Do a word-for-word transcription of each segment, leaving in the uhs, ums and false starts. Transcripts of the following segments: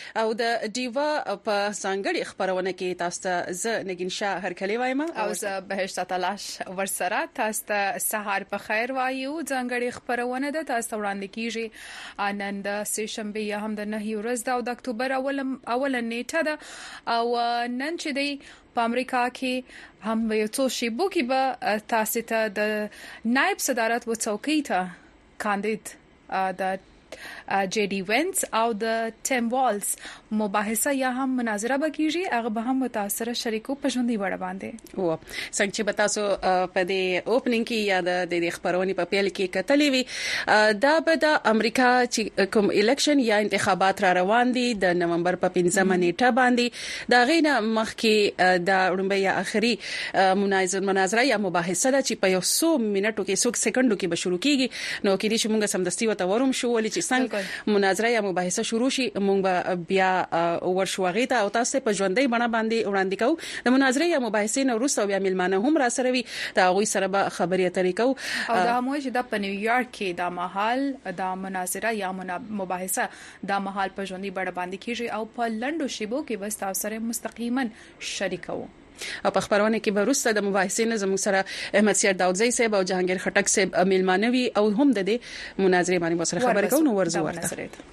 او د ډیوا په ځانګړي خبرونه کې تاسو ته ز نگین شاه هرکلی وایم او زه بهشت تلاش ورسره تاسو ته سهار په خیر وایو. ځانګړي خبرونه ده تاسو وړاندې کیږي نن د سه شنبه یا هم د نه ورځ د اکتوبر اول اول نیټه ده او نن چې دی په امریکا کې هم یو څو شیبو کې به تاسو ته د نائب صدارت و څوکۍ ته کاندید د جی ډی وینس او د ټیم والز مباحثه یا هم مناظره بکیږي هغه به هم متاثر شریکو په ژوندۍ وړ باندې و څنګه چې تاسو په دې اوپننګ کې یا د دې خبرونې په پیل کې کتلې وي دا به د امریکا چې کوم الیکشن یا انتخابات را روان دي د نومبر په پنځمه نیټه باندې دا غینه مخکې د وړاندې یا اخري مناظره یا مباحثه چې په یو څو منټو کې څو سکندو کې به شروع کیږي نو کې دې چې موږ سمدستي وته ورم شو ولې چې څنګه مناظره یا مباحثه شروع شي موږ بیا ورشوغې ته او تاسو په ژوندۍ بڼه باندې وړاندې کوو د مناظره یا مباحثې نو وروسته بیا ملمانه هم را سره وي دا غوي سره به خبرې اترې کوو او دا مو چې د په نیویارک کې د محل د مناظره یا مباحثه د محل په ژوندۍ بڼه باندې کیږي او په لندو شیبو کې به تاسو سره مستقیما شریکو. او په خبرونه کې به وروسته د مباحثې نه زموږ سره احمد سیار داودزی صاحب او جهانگیر خټک صاحب ملمانوي او هم د دې مناظره باندې سره خبرې کوو نو ورزو ورته.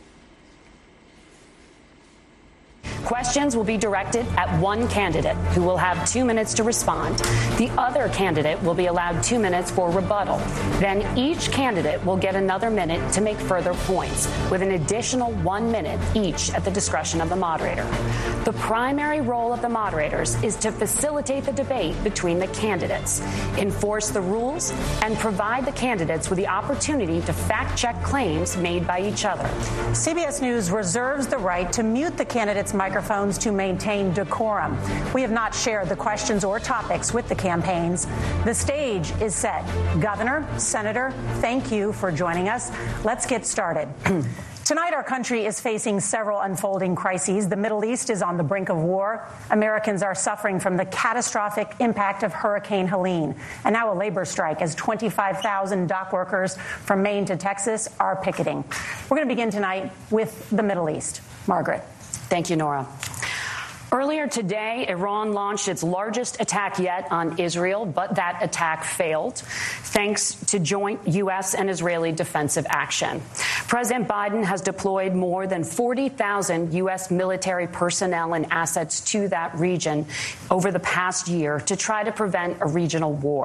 Questions will be directed at one candidate who will have two minutes to respond. The other candidate will be allowed two minutes for rebuttal. Then each candidate will get another minute to make further points, with an additional one minute each at the discretion of the moderator. The primary role of the moderators is to facilitate the debate between the candidates, enforce the rules, and provide the candidates with the opportunity to fact-check claims made by each other. C B S News reserves the right to mute the candidates' microphones to maintain decorum. We have not shared the questions or topics with the campaigns. The stage is set. Governor, Senator, thank you for joining us. Let's get started. Tonight, our country is facing several unfolding crises. The Middle East is on the brink of war. Americans are suffering from the catastrophic impact of Hurricane Helene. And now a labor strike as twenty-five thousand dock workers from Maine to Texas are picketing. We're going to begin tonight with the Middle East. Margaret. Thank you, Nora. Earlier today, Iran launched its largest attack yet on Israel, but that attack failed, thanks to joint U S and Israeli defensive action. President Biden has deployed more than forty thousand U S military personnel and assets to that region over the past year to try to prevent a regional war.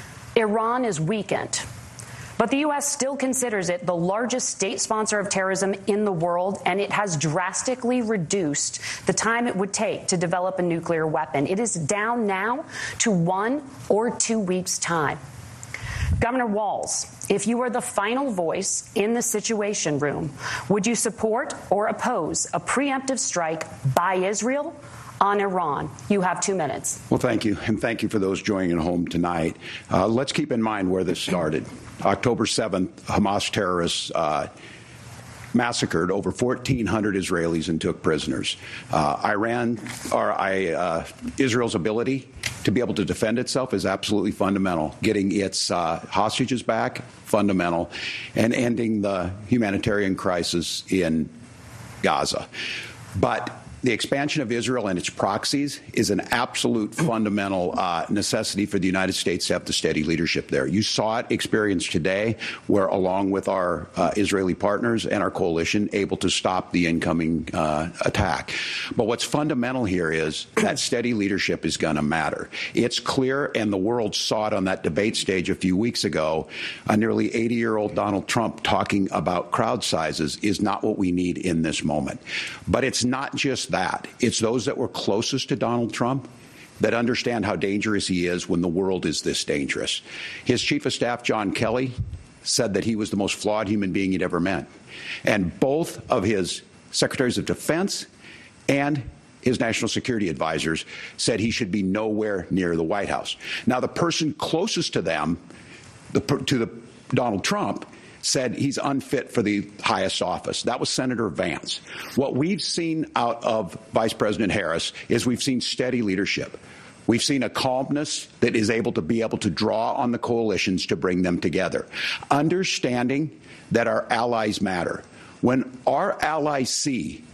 Iran is weakened, but the U S still considers it the largest state sponsor of terrorism in the world, and it has drastically reduced the time it would take to develop a nuclear weapon. It is down now to one or two weeks' time. Governor Walz, if you were the final voice in the Situation Room, would you support or oppose a preemptive strike by Israel on Iran? You have two minutes. Well, thank you. And thank you for those joining at home tonight. Uh, let's keep in mind where this started. October seventh, Hamas terrorists uh, massacred over fourteen hundred Israelis and took prisoners. Uh, Iran, or I, uh, Israel's ability to be able to defend itself is absolutely fundamental. Getting its uh, hostages back, fundamental, and ending the humanitarian crisis in Gaza. But the expansion of Israel and its proxies is an absolute fundamental uh, necessity for the United States to have the steady leadership there. You saw it experienced today, where along with our uh, Israeli partners and our coalition, able to stop the incoming uh, attack. But what's fundamental here is that steady leadership is going to matter. It's clear, and the world saw it on that debate stage a few weeks ago, a nearly eighty-year-old Donald Trump talking about crowd sizes is not what we need in this moment. But it's not just that. It's those that were closest to Donald Trump that understand how dangerous he is when the world is this dangerous. His chief of staff, John Kelly, said that he was the most flawed human being he'd ever met. And both of his secretaries of defense and his national security advisors said he should be nowhere near the White House. Now, the person closest to them, the, to the Donald Trump, said he's unfit for the highest office. That was Senator Vance. What we've seen out of Vice President Harris is we've seen steady leadership. We've seen a calmness that is able to be able to draw on the coalitions to bring them together. Understanding that our allies matter. When our allies see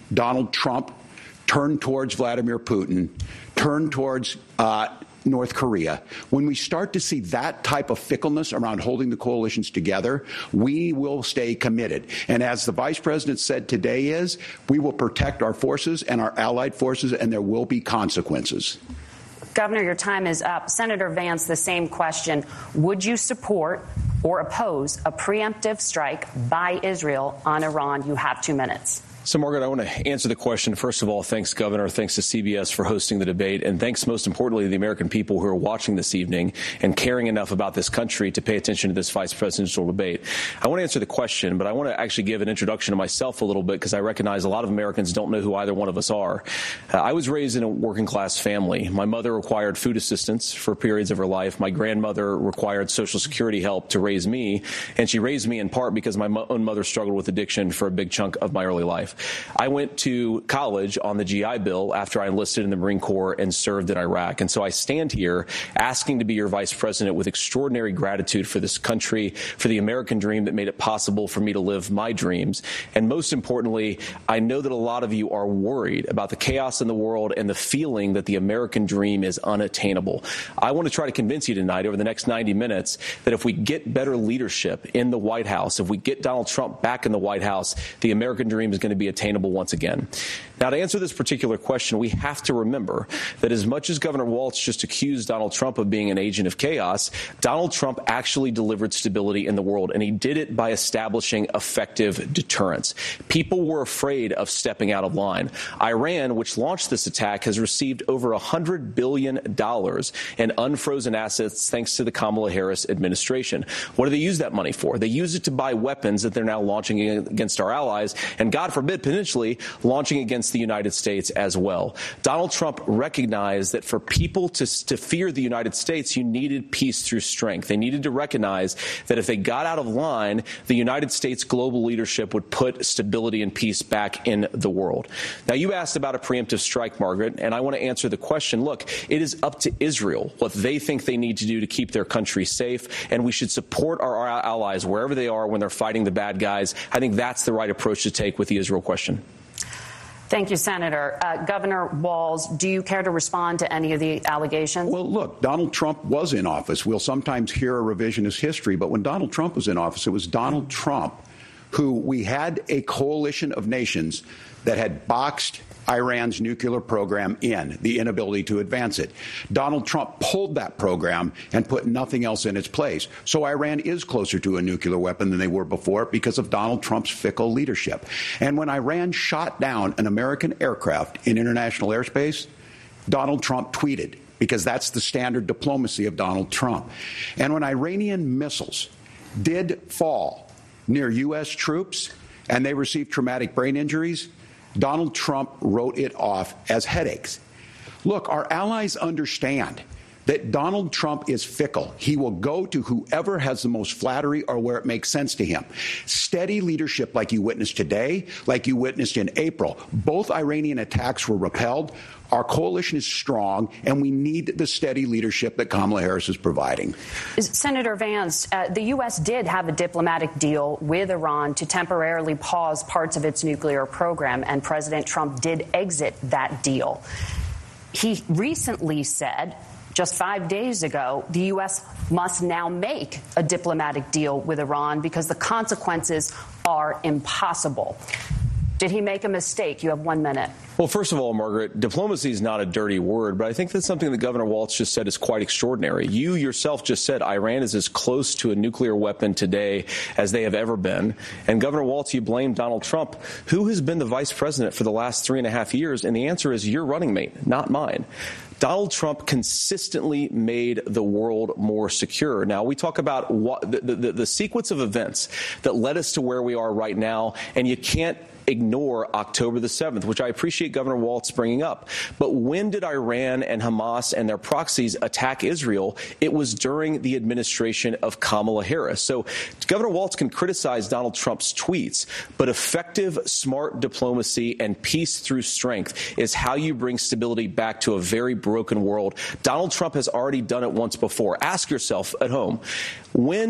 Donald Trump turn towards Vladimir Putin, turn towards uh, North Korea, when we start to see that type of fickleness around holding the coalitions together, we will stay committed. And as the vice president said today is, we will protect our forces and our allied forces, and there will be consequences. Governor, your time is up. Senator Vance, the same question. Would you support or oppose a preemptive strike by Israel on Iran? You have two minutes. So, Margaret, I want to answer the question. First of all, thanks, Governor. Thanks to C B S for hosting the debate. And thanks, most importantly, to the American people who are watching this evening and caring enough about this country to pay attention to this vice presidential debate. I want to answer the question, but I want to actually give an introduction to myself a little bit because I recognize a lot of Americans don't know who either one of us are. Uh, I was raised in a working class family. My mother required food assistance for periods of her life. My grandmother required Social Security help to raise me. And she raised me in part because my mo- own mother struggled with addiction for a big chunk of my early life. I went to college on the G I Bill after I enlisted in the Marine Corps and served in Iraq. And so I stand here asking to be your vice president with extraordinary gratitude for this country, for the American dream that made it possible for me to live my dreams. And most importantly, I know that a lot of you are worried about the chaos in the world and the feeling that the American dream is unattainable. I want to try to convince you tonight over the next ninety minutes that if we get better leadership in the White House, if we get Donald Trump back in the White House, the American dream is going to be attainable once again. Now, to answer this particular question, we have to remember that as much as Governor Walz just accused Donald Trump of being an agent of chaos, Donald Trump actually delivered stability in the world, and he did it by establishing effective deterrence. People were afraid of stepping out of line. Iran, which launched this attack, has received over one hundred billion dollars in unfrozen assets thanks to the Kamala Harris administration. What do they use that money for? They use it to buy weapons that they're now launching against our allies, and God forbid, potentially launching against the United States as well. Donald Trump recognized that for people to, to fear the United States, you needed peace through strength. They needed to recognize that if they got out of line, the United States global leadership would put stability and peace back in the world. Now, you asked about a preemptive strike, Margaret, and I want to answer the question. Look, it is up to Israel what they think they need to do to keep their country safe, and we should support our, our allies wherever they are when they're fighting the bad guys. I think that's the right approach to take with the Israel question. Thank you, Senator. Uh, Governor Walz, do you care to respond to any of the allegations? Well, look, Donald Trump was in office. We'll sometimes hear a revisionist history, but when Donald Trump was in office, it was Donald Trump who we had a coalition of nations that had boxed Iran's nuclear program in, the inability to advance it. Donald Trump pulled that program and put nothing else in its place. So Iran is closer to a nuclear weapon than they were before because of Donald Trump's fickle leadership. And when Iran shot down an American aircraft in international airspace, Donald Trump tweeted, because that's the standard diplomacy of Donald Trump. And when Iranian missiles did fall near U S troops and they received traumatic brain injuries, Donald Trump wrote it off as headaches. Look, our allies understand that Donald Trump is fickle. He will go to whoever has the most flattery or where it makes sense to him. Steady leadership like you witnessed today, like you witnessed in April. Both Iranian attacks were repelled. Our coalition is strong, and we need the steady leadership that Kamala Harris is providing. Senator Vance, uh, the U S did have a diplomatic deal with Iran to temporarily pause parts of its nuclear program, and President Trump did exit that deal. He recently said, just five days ago, the U S must now make a diplomatic deal with Iran because the consequences are impossible. Did he make a mistake? You have one minute. Well, first of all, Margaret, diplomacy is not a dirty word, but I think that's something that Governor Walz just said is quite extraordinary. You yourself just said Iran is as close to a nuclear weapon today as they have ever been. And Governor Walz, you blame Donald Trump. Who has been the vice president for the last three and a half years? And the answer is your running mate, not mine. Donald Trump consistently made the world more secure. Now, we talk about what, the, the, the sequence of events that led us to where we are right now, and you can't ignore October the seventh, which I appreciate Governor Walz bringing up. But when did Iran and Hamas and their proxies attack Israel? It was during the administration of Kamala Harris. So Governor Walz can criticize Donald Trump's tweets, but effective, smart diplomacy and peace through strength is how you bring stability back to a very broken world. Donald Trump has already done it once before. Ask yourself at home, when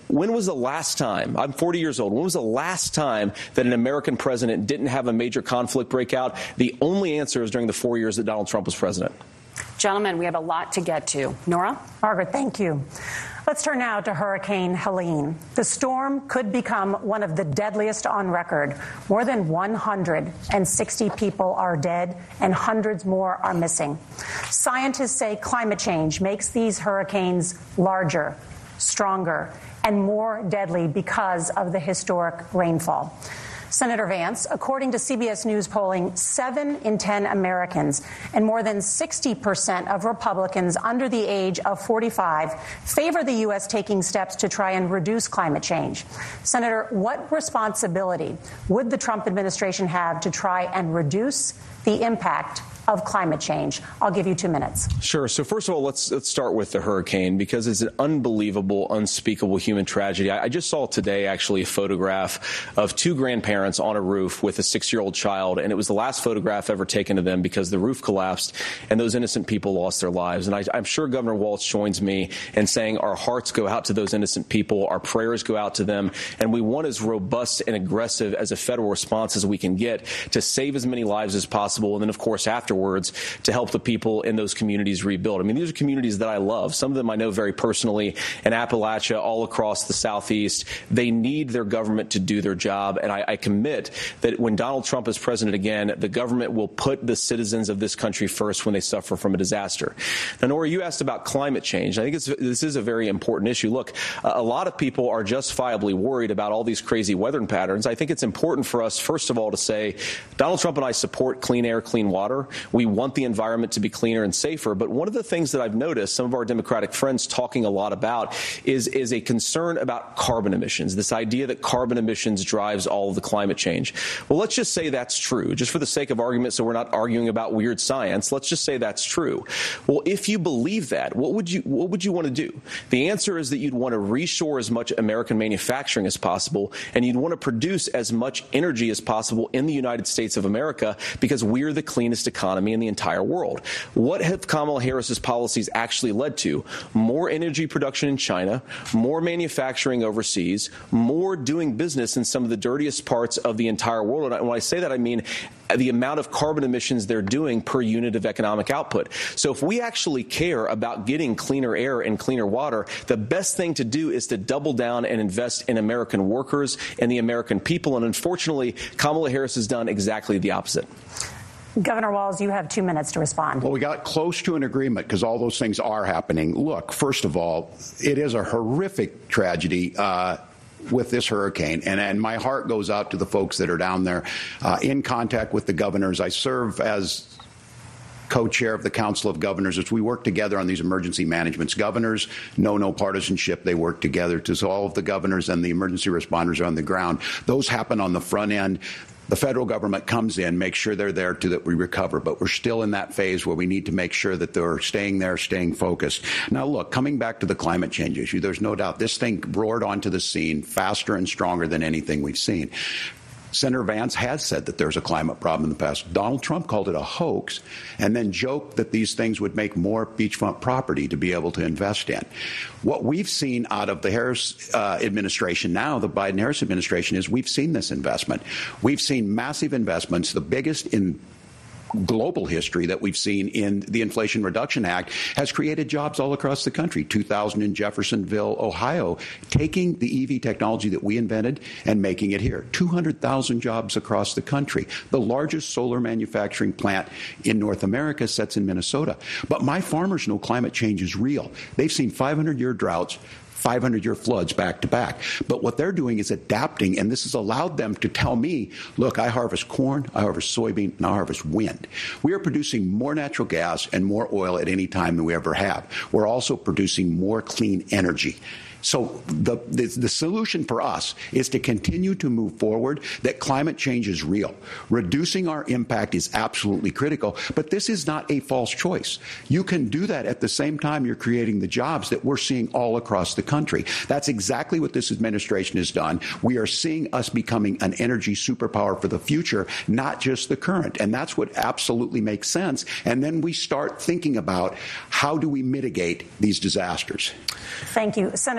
When was the last time, I'm forty years old, when was the last time that an American president didn't have a major conflict break out? The only answer is during the four years that Donald Trump was president. Gentlemen, we have a lot to get to. Nora? Margaret, thank you. Let's turn now to Hurricane Helene. The storm could become one of the deadliest on record. More than one hundred sixty people are dead and hundreds more are missing. Scientists say climate change makes these hurricanes larger, stronger, and more deadly because of the historic rainfall. Senator Vance, according to C B S News polling, seven in ten Americans and more than sixty percent of Republicans under the age of forty-five favor the U S taking steps to try and reduce climate change. Senator, what responsibility would the Trump administration have to try and reduce the impact of climate change? I'll give you two minutes. Sure. So first of all, let's let's start with the hurricane, because it's an unbelievable, unspeakable human tragedy. I, I just saw today, actually, a photograph of two grandparents on a roof with a six-year-old child, and it was the last photograph ever taken of them because the roof collapsed and those innocent people lost their lives. And I, I'm sure Governor Walz joins me in saying our hearts go out to those innocent people, our prayers go out to them, and we want as robust and aggressive as a federal response as we can get to save as many lives as possible, and then, of course, after Words to help the people in those communities rebuild. I mean, these are communities that I love. Some of them I know very personally in Appalachia, all across the Southeast. They need their government to do their job. And I, I commit that when Donald Trump is president again, the government will put the citizens of this country first when they suffer from a disaster. Now, Nora, you asked about climate change. I think it's, this is a very important issue. Look, a lot of people are justifiably worried about all these crazy weather patterns. I think it's important for us, first of all, to say Donald Trump and I support clean air, clean water. We want the environment to be cleaner and safer. But one of the things that I've noticed some of our Democratic friends talking a lot about is, is a concern about carbon emissions, this idea that carbon emissions drives all of the climate change. Well, let's just say that's true, just for the sake of argument, so we're not arguing about weird science. Let's just say that's true. Well, if you believe that, what would you what would you want to do? The answer is that you'd want to reshore as much American manufacturing as possible, and you'd want to produce as much energy as possible in the United States of America, because we're the cleanest economy in the entire world. What have Kamala Harris's policies actually led to? More energy production in China, more manufacturing overseas, more doing business in some of the dirtiest parts of the entire world. And when I say that, I mean the amount of carbon emissions they're doing per unit of economic output. So if we actually care about getting cleaner air and cleaner water, the best thing to do is to double down and invest in American workers and the American people. And unfortunately, Kamala Harris has done exactly the opposite. Governor Walz, you have two minutes to respond. Well, we got close to an agreement because all those things are happening. Look, first of all, it is a horrific tragedy uh, with this hurricane, and, and my heart goes out to the folks that are down there uh, in contact with the governors. I serve as co-chair of the Council of Governors as we work together on these emergency managements. Governors know no partisanship. They work together. So all of the governors and the emergency responders are on the ground. Those happen on the front end. The federal government comes in, makes sure they're there to that we recover. But we're still in that phase where we need to make sure that they're staying there, staying focused. Now, look, coming back to the climate change issue, there's no doubt this thing roared onto the scene faster and stronger than anything we've seen. Senator Vance has said that there's a climate problem in the past. Donald Trump called it a hoax and then joked that these things would make more beachfront property to be able to invest in. What we've seen out of the Harris uh, administration now, the Biden-Harris administration, is we've seen this investment. We've seen massive investments, the biggest in global history that we've seen in the Inflation Reduction Act, has created jobs all across the country. two thousand in Jeffersonville, Ohio, taking the E V technology that we invented and making it here. two hundred thousand jobs across the country. The largest solar manufacturing plant in North America sits in Minnesota. But my farmers know climate change is real. They've seen five hundred year droughts, five hundred year floods back to back. But what they're doing is adapting, and this has allowed them to tell me, look, I harvest corn, I harvest soybean, and I harvest wind. We are producing more natural gas and more oil at any time than we ever have. We're also producing more clean energy. So the, the the solution for us is to continue to move forward, that climate change is real. Reducing our impact is absolutely critical, but this is not a false choice. You can do that at the same time you're creating the jobs that we're seeing all across the country. That's exactly what this administration has done. We are seeing us becoming an energy superpower for the future, not just the current. And that's what absolutely makes sense. And then we start thinking about how do we mitigate these disasters. Thank you. Senator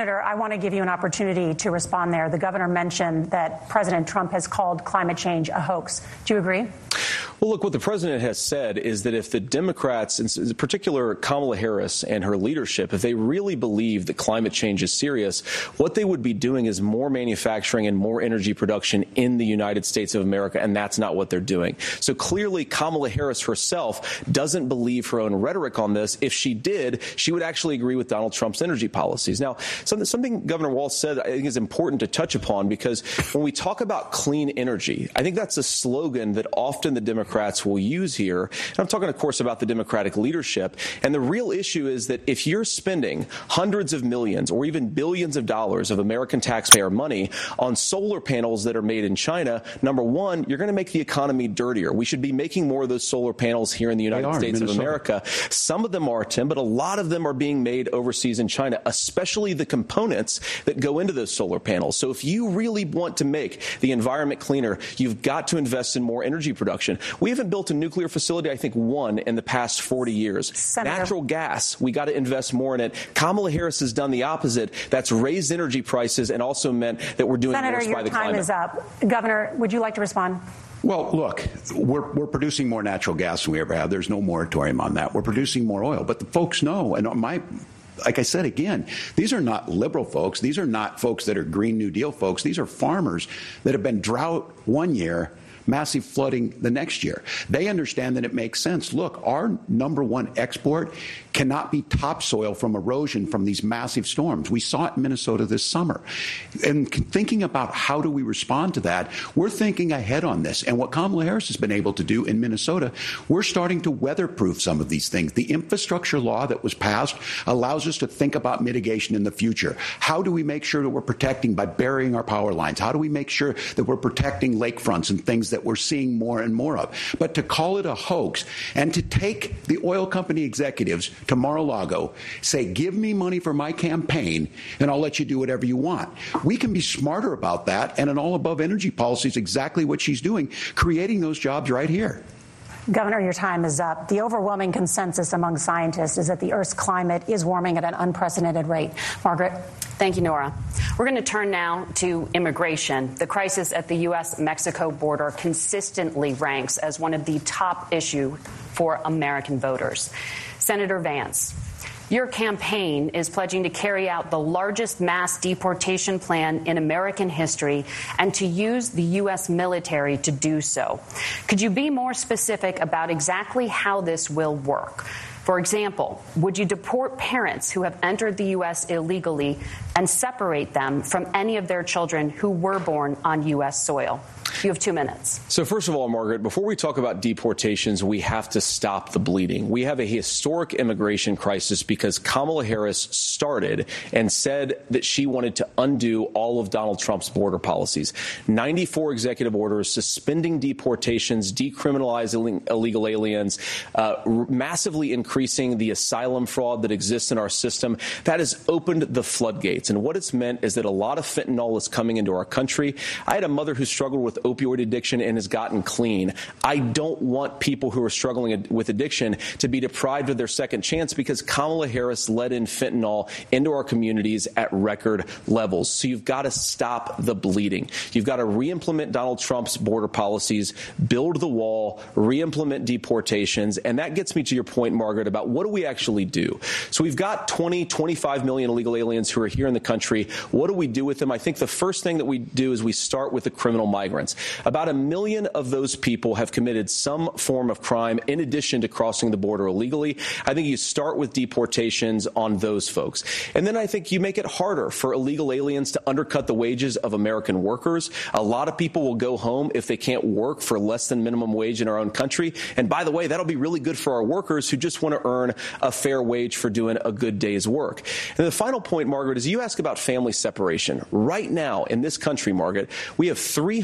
Senator, I want to give you an opportunity to respond there. The governor mentioned that President Trump has called climate change a hoax. Do you agree? Well, look, what the president has said is that if the Democrats, in particular Kamala Harris and her leadership, if they really believe that climate change is serious, what they would be doing is more manufacturing and more energy production in the United States of America, and that's not what they're doing. So clearly, Kamala Harris herself doesn't believe her own rhetoric on this. If she did, she would actually agree with Donald Trump's energy policies. Now, something, something Governor Walz said I think is important to touch upon, because when we talk about clean energy, I think that's a slogan that often the Democrats Democrats will use here. And I'm talking, of course, about the Democratic leadership. And the real issue is that if you're spending hundreds of millions or even billions of dollars of American taxpayer money on solar panels that are made in China, number one, you're going to make the economy dirtier. We should be making more of those solar panels here in the United States of America. Some of them are, Tim, but a lot of them are being made overseas in China, especially the components that go into those solar panels. So if you really want to make the environment cleaner, you've got to invest in more energy production. We haven't built a nuclear facility, I think, one in the past forty years. Senator. Natural gas, we got to invest more in it. Kamala Harris has done the opposite. That's raised energy prices and also meant that we're doing Senator, worse by the climate. Senator, your time is up. Governor, would you like to respond? Well, look, we're, we're producing more natural gas than we ever have. There's no moratorium on that. We're producing more oil. But the folks know, and my like I said, again, these are not liberal folks. These are not folks that are Green New Deal folks. These are farmers that have been drought one year, massive flooding the next year. They understand that it makes sense. Look, our number one export cannot be topsoil from erosion from these massive storms. We saw it in Minnesota this summer. And thinking about how do we respond to that, we're thinking ahead on this. And what Kamala Harris has been able to do in Minnesota, we're starting to weatherproof some of these things. The infrastructure law that was passed allows us to think about mitigation in the future. How do we make sure that we're protecting by burying our power lines? How do we make sure that we're protecting lakefronts and things that we're seeing more and more of? But to call it a hoax and to take the oil company executives to Mar-a-Lago, say, give me money for my campaign and I'll let you do whatever you want. We can be smarter about that, and an all-above energy policy is exactly what she's doing, creating those jobs right here. Governor, your time is up. The overwhelming consensus among scientists is that the Earth's climate is warming at an unprecedented rate. Margaret? Thank you, Nora. We're going to turn now to immigration. The crisis at the U S Mexico border consistently ranks as one of the top issues for American voters. Senator Vance, your campaign is pledging to carry out the largest mass deportation plan in American history and to use the U S military to do so. Could you be more specific about exactly how this will work? For example, would you deport parents who have entered the U S illegally and separate them from any of their children who were born on U S soil? You have two minutes. So first of all, Margaret, before we talk about deportations, we have to stop the bleeding. We have a historic immigration crisis because Kamala Harris started and said that she wanted to undo all of Donald Trump's border policies. ninety-four executive orders suspending deportations, decriminalizing illegal aliens, uh, massively increasing the asylum fraud that exists in our system. That has opened the floodgates. And what it's meant is that a lot of fentanyl is coming into our country. I had a mother who struggled with opioid addiction and has gotten clean. I don't want people who are struggling with addiction to be deprived of their second chance because Kamala Harris let in fentanyl into our communities at record levels. So you've got to stop the bleeding. You've got to re-implement Donald Trump's border policies, build the wall, re-implement deportations. And that gets me to your point, Margaret, about what do we actually do? So we've got twenty, twenty-five million illegal aliens who are here in the country. What do we do with them? I think the first thing that we do is we start with the criminal migrants. About a million of those people have committed some form of crime in addition to crossing the border illegally. I think you start with deportations on those folks. And then I think you make it harder for illegal aliens to undercut the wages of American workers. A lot of people will go home if they can't work for less than minimum wage in our own country. And by the way, that'll be really good for our workers who just want to earn a fair wage for doing a good day's work. And the final point, Margaret, is you ask about family separation. Right now in this country, Margaret, we have three hundred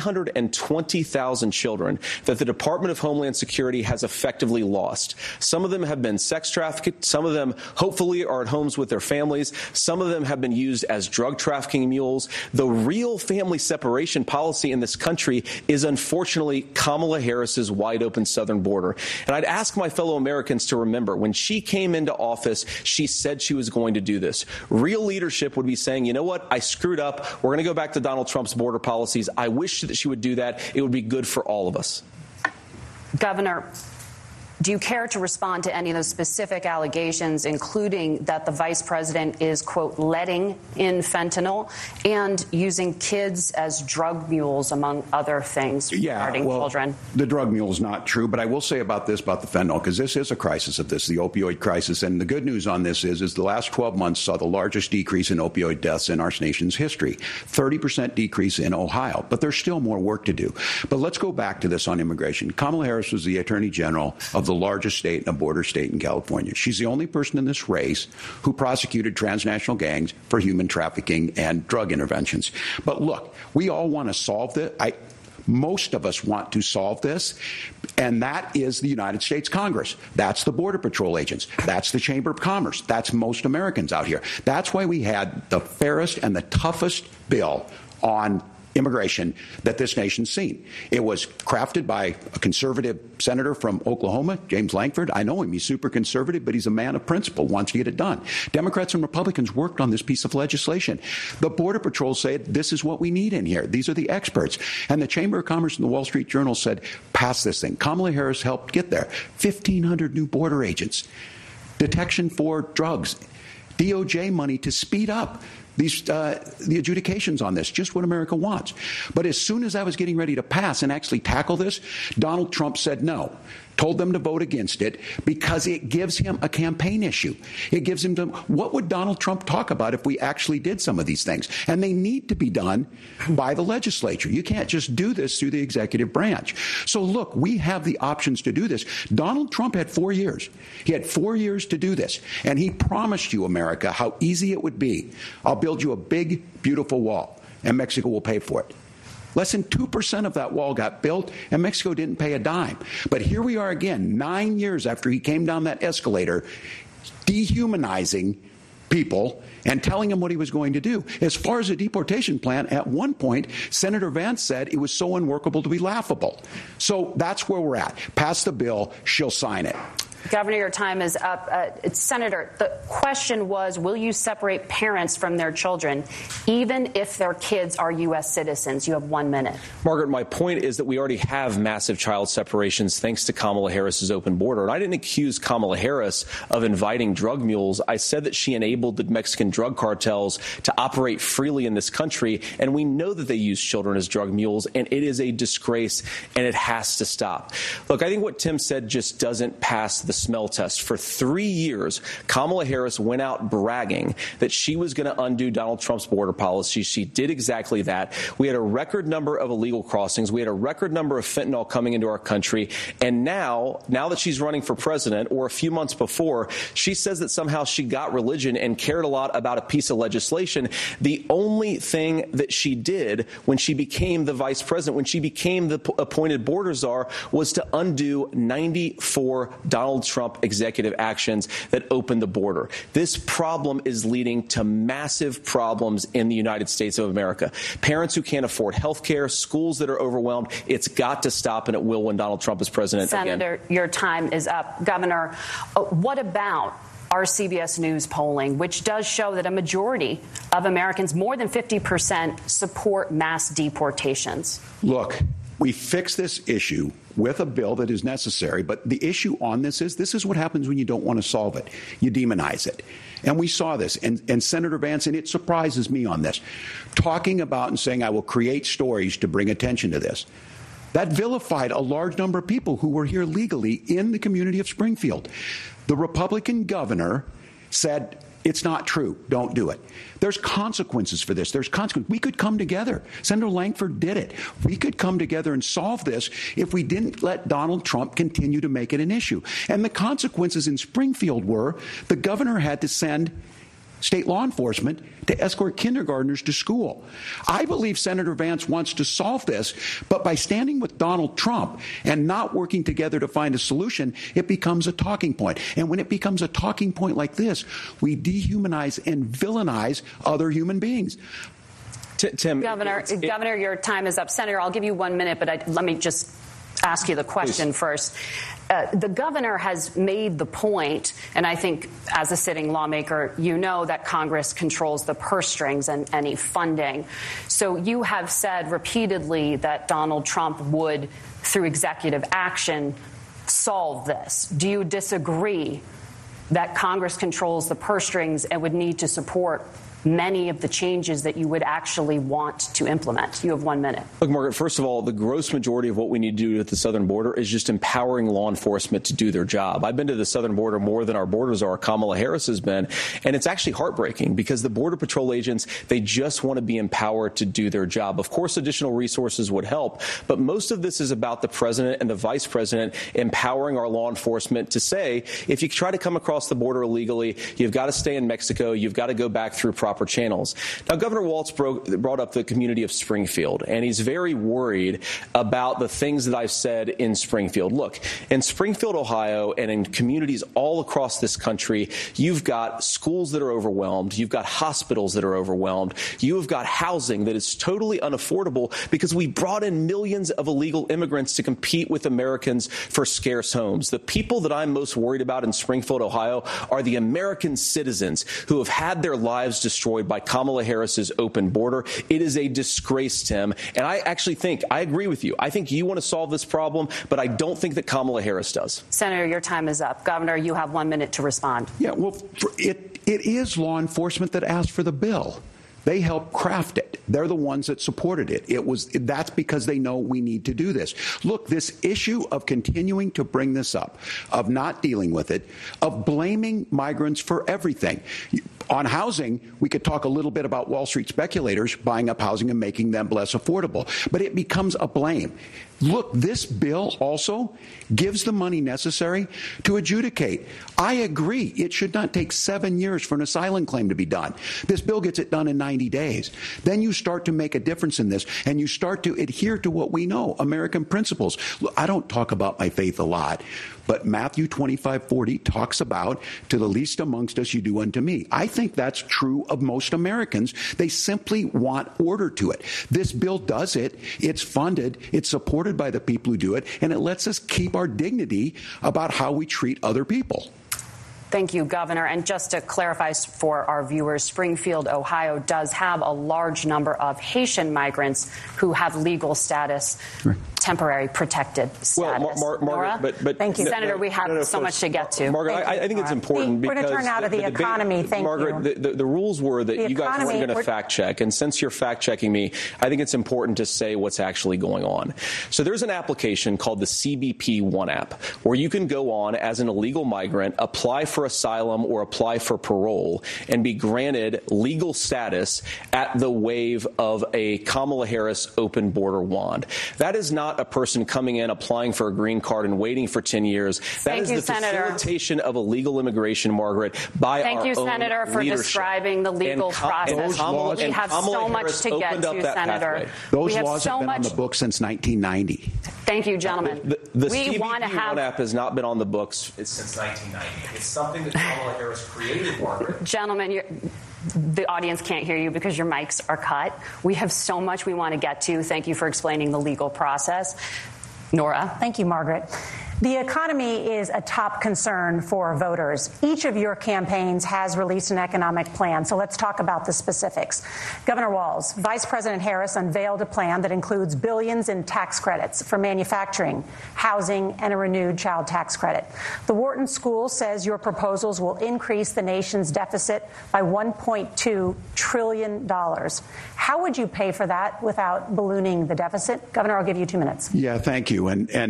than twenty thousand children that the Department of Homeland Security has effectively lost. Some of them have been sex trafficked. Some of them, hopefully, are at homes with their families. Some of them have been used as drug trafficking mules. The real family separation policy in this country is, unfortunately, Kamala Harris's wide open southern border. And I'd ask my fellow Americans to remember, when she came into office, she said she was going to do this. Real leadership would be saying, you know what, I screwed up. We're going to go back to Donald Trump's border policies. I wish that she would do that. It would be good for all of us. Governor, do you care to respond to any of those specific allegations, including that the vice president is, quote, letting in fentanyl and using kids as drug mules, among other things, yeah, regarding well, children? The drug mule is not true, but I will say about this, about the fentanyl, because this is a crisis of this, the opioid crisis. And the good news on this is, is the last twelve months saw the largest decrease in opioid deaths in our nation's history, thirty percent decrease in Ohio. But there's still more work to do. But let's go back to this on immigration. Kamala Harris was the attorney general of the largest state and a border state in California. She's the only person in this race who prosecuted transnational gangs for human trafficking and drug interventions. But look, we all want to solve this. I, most of us want to solve this, and that is the United States Congress. That's the Border Patrol agents. That's the Chamber of Commerce. That's most Americans out here. That's why we had the fairest and the toughest bill on immigration that this nation's seen. It was crafted by a conservative senator from Oklahoma, James Lankford. I know him. He's super conservative, but he's a man of principle, wants to get it done. Democrats and Republicans worked on this piece of legislation. The Border Patrol said, this is what we need in here. These are the experts. And the Chamber of Commerce and the Wall Street Journal said, pass this thing. Kamala Harris helped get there. fifteen hundred new border agents, detection for drugs, D O J money to speed up These uh, the adjudications on this, just what America wants. But as soon as I was getting ready to pass and actually tackle this, Donald Trump said no, told them to vote against it because it gives him a campaign issue. It gives him to, what would Donald Trump talk about if we actually did some of these things? And they need to be done by the legislature. You can't just do this through the executive branch. So look, we have the options to do this. Donald Trump had four years. He had four years to do this. And he promised you, America, how easy it would be. I'll build you a big, beautiful wall, and Mexico will pay for it. Less than two percent of that wall got built, and Mexico didn't pay a dime. But here we are again, nine years after he came down that escalator, dehumanizing people and telling them what he was going to do. As far as the deportation plan, at one point, Senator Vance said it was so unworkable to be laughable. So that's where we're at. Pass the bill, she'll sign it. Governor, your time is up. Uh, Senator, the question was, will you separate parents from their children, even if their kids are U S citizens? You have one minute. Margaret, my point is that we already have massive child separations thanks to Kamala Harris's open border. And I didn't accuse Kamala Harris of inviting drug mules. I said that she enabled the Mexican drug cartels to operate freely in this country. And we know that they use children as drug mules, and it is a disgrace, and it has to stop. Look, I think what Tim said just doesn't pass the smell test. For three years, Kamala Harris went out bragging that she was going to undo Donald Trump's border policy. She did exactly that. We had a record number of illegal crossings. We had a record number of fentanyl coming into our country. And now, now that she's running for president, or a few months before, she says that somehow she got religion and cared a lot about a piece of legislation. The only thing that she did when she became the vice president, when she became the appointed border czar, was to undo ninety-four Donald Trump executive actions that opened the border. This problem is leading to massive problems in the United States of America. Parents who can't afford health care, schools that are overwhelmed. It's got to stop, and it will when Donald Trump is president again. Senator, your time is up. Governor, uh, what about our C B S News polling, which does show that a majority of Americans, more than fifty percent, support mass deportations? Look, we fix this issue with a bill that is necessary, but the issue on this is this is what happens when you don't want to solve it. You demonize it. And we saw this. And, and Senator Vance, and it surprises me on this, talking about and saying, I will create stories to bring attention to this. That vilified a large number of people who were here legally in the community of Springfield. The Republican governor said, it's not true. Don't do it. There's consequences for this. There's consequences. We could come together. Senator Lankford did it. We could come together and solve this if we didn't let Donald Trump continue to make it an issue. And the consequences in Springfield were the governor had to send state law enforcement to escort kindergartners to school. I believe Senator Vance wants to solve this, but by standing with Donald Trump and not working together to find a solution, it becomes a talking point. And when it becomes a talking point like this, we dehumanize and villainize other human beings. Tim, Governor, it, Governor, your time is up. Senator, I'll give you one minute, but I, let me just ask you the question Please. first. Uh, the governor has made the point, and I think as a sitting lawmaker, you know that Congress controls the purse strings and any funding. So you have said repeatedly that Donald Trump would, through executive action, solve this. Do you disagree that Congress controls the purse strings and would need to support many of the changes that you would actually want to implement? You have one minute. Look, Margaret, first of all, the gross majority of what we need to do at the southern border is just empowering law enforcement to do their job. I've been to the southern border more than our borders are. Kamala Harris has been. And it's actually heartbreaking because the Border Patrol agents, they just want to be empowered to do their job. Of course, additional resources would help. But most of this is about the president and the vice president empowering our law enforcement to say, if you try to come across the border illegally, you've got to stay in Mexico. You've got to go back through proper channels. Now, Governor Walz broke, brought up the community of Springfield, and he's very worried about the things that I've said in Springfield. Look, in Springfield, Ohio, and in communities all across this country, you've got schools that are overwhelmed. You've got hospitals that are overwhelmed. You have got housing that is totally unaffordable because we brought in millions of illegal immigrants to compete with Americans for scarce homes. The people that I'm most worried about in Springfield, Ohio, are the American citizens who have had their lives destroyed by Kamala Harris's open border. It is a disgrace, Tim. And I actually think, I agree with you. I think you want to solve this problem, but I don't think that Kamala Harris does. Senator, your time is up. Governor, you have one minute to respond. Yeah, well, for it, it is law enforcement that asked for the bill. They helped craft it. They're the ones that supported it. It was that's because they know we need to do this. Look, this issue of continuing to bring this up, of not dealing with it, of blaming migrants for everything. On housing, we could talk a little bit about Wall Street speculators buying up housing and making them less affordable, but it becomes a blame. Look, this bill also gives the money necessary to adjudicate. I agree. It should not take seven years for an asylum claim to be done. This bill gets it done in ninety days. Then you start to make a difference in this, and you start to adhere to what we know, American principles. Look, I don't talk about my faith a lot, but Matthew twenty-five forty talks about, to the least amongst us you do unto me. I think that's true of most Americans. They simply want order to it. This bill does it. It's funded. It's supported by the people who do it, and it lets us keep our dignity about how we treat other people. Thank you, Governor. And just to clarify for our viewers, Springfield, Ohio does have a large number of Haitian migrants who have legal status, right. temporary protected status. Well, Mar- Mar- Margaret, but, but Thank you, no, Senator. No, we have no, no, so first, much to get to. Margaret, Thank I, you, I think it's important we're because going to turn out of the, the economy. Debate, Thank Margaret, you. The, the, the rules were that the you guys economy, weren't going to fact check, and since you're fact checking me, I think it's important to say what's actually going on. So there's an application called the C B P One app, where you can go on as an illegal migrant, apply for asylum or apply for parole, and be granted legal status at the wave of a Kamala Harris open border wand. That is not a person coming in, applying for a green card and waiting for ten years. That Thank is you, the Senator. facilitation of illegal immigration, Margaret, by Thank our you, own Senator, for leadership. describing the legal and Com- process. Kamala, we have Kamala so Harris much to get opened up to, that Senator. pathway. Those we have laws so have been much- on the books since nineteen ninety. Thank you, gentlemen. The, the we C B P want to have One app has not been on the books since nineteen ninety. It's something that Kamala Harris created, Margaret. Gentlemen, you're, the audience can't hear you because your mics are cut. We have so much we want to get to. Thank you for explaining the legal process. Nora. Thank you, Margaret. The economy is a top concern for voters. Each of your campaigns has released an economic plan, so let's talk about the specifics. Governor Walz, Vice President Harris unveiled a plan that includes billions in tax credits for manufacturing, housing, and a renewed child tax credit. The Wharton School says your proposals will increase the nation's deficit by one point two trillion dollars. How would you pay for that without ballooning the deficit? Governor, I'll give you two minutes. Yeah, thank you. And and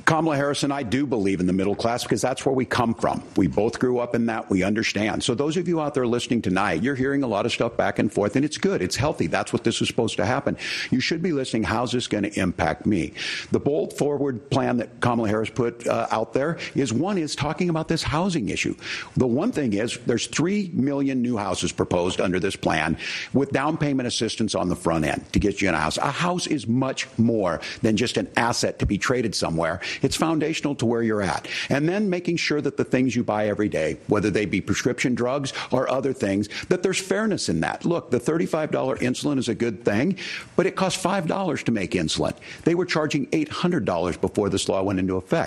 Kamala Harris and I do believe in the middle class because that's where we come from. We both grew up in that. We understand. So those of you out there listening tonight, you're hearing a lot of stuff back and forth, and it's good. It's healthy. That's what this is supposed to happen. You should be listening. How's this going to impact me? The bold forward plan that Kamala Harris put uh, out there is one is talking about this housing issue. The one thing is there's three million new houses proposed under this plan with down payment assistance on the front end to get you in a house. A house is much more than just an asset to be traded somewhere. It's foundational to where you're at. And then making sure that the things you buy every day, whether they be prescription drugs or other things, that there's fairness in that. Look, the thirty-five dollars insulin is a good thing, but it costs five dollars to make insulin. They were charging eight hundred dollars before this law went into effect.